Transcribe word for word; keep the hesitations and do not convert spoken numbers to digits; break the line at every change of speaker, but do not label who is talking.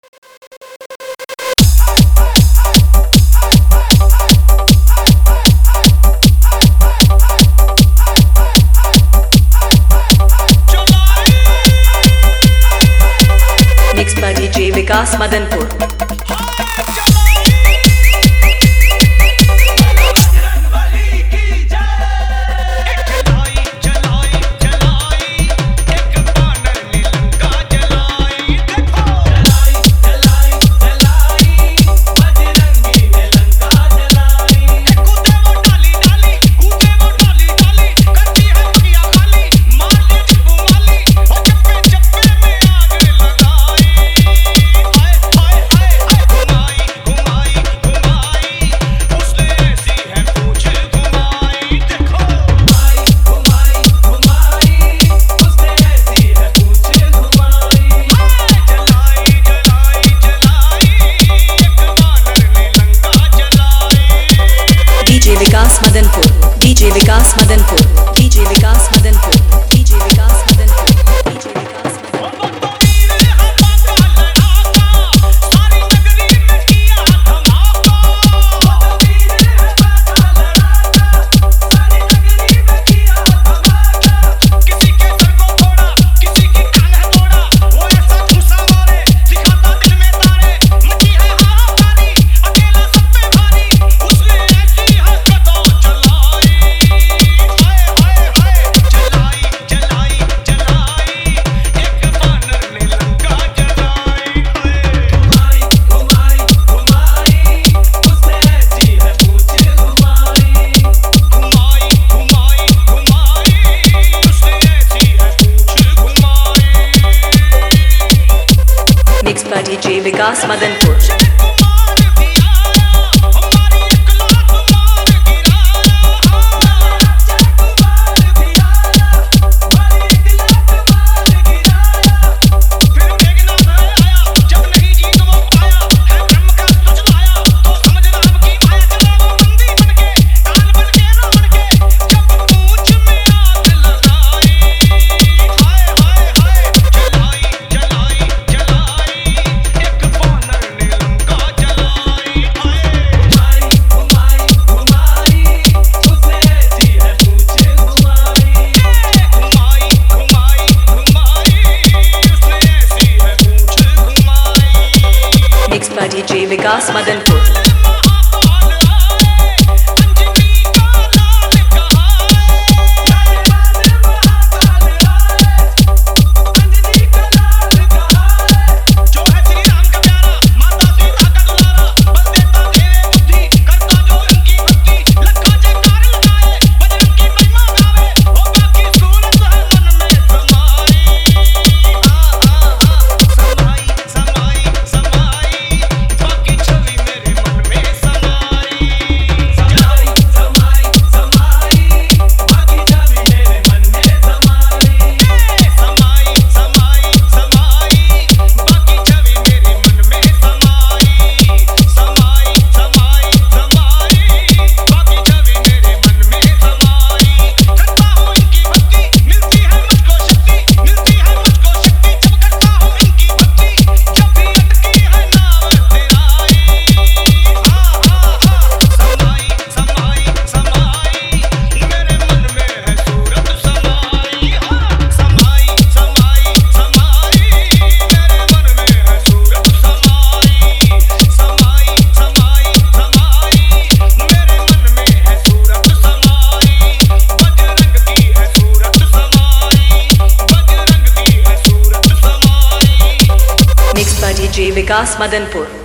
Mixed by D J Vikas Madanpur. D J Vikas Madanpur, D J Vikas Madanpur, D J Vikas Madanpur, D J Vikas Madanpur, D J Vikas Madanpur. Mixed by D J Vikas Madanpur. Mixed by D J Vikas Madanpur. Mixed by D J Vikas Madanpur.